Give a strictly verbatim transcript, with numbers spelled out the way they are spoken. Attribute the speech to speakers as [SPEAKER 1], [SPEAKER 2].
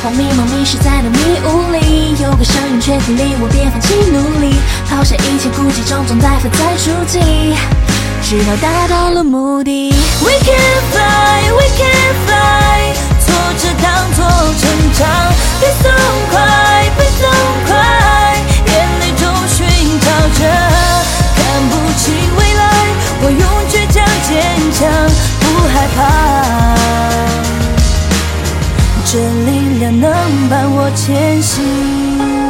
[SPEAKER 1] 慌迷茫迷失在那迷雾里，有个声音却鼓励我别放弃努力，抛下一切顾忌，种种再飞再出击，直到达到了目的。 We can fly, we can fly， 挫折当作成长，别松快，别松快，眼泪中寻找着看不清未来，我用倔强坚强，不害怕，这力量能伴我前行。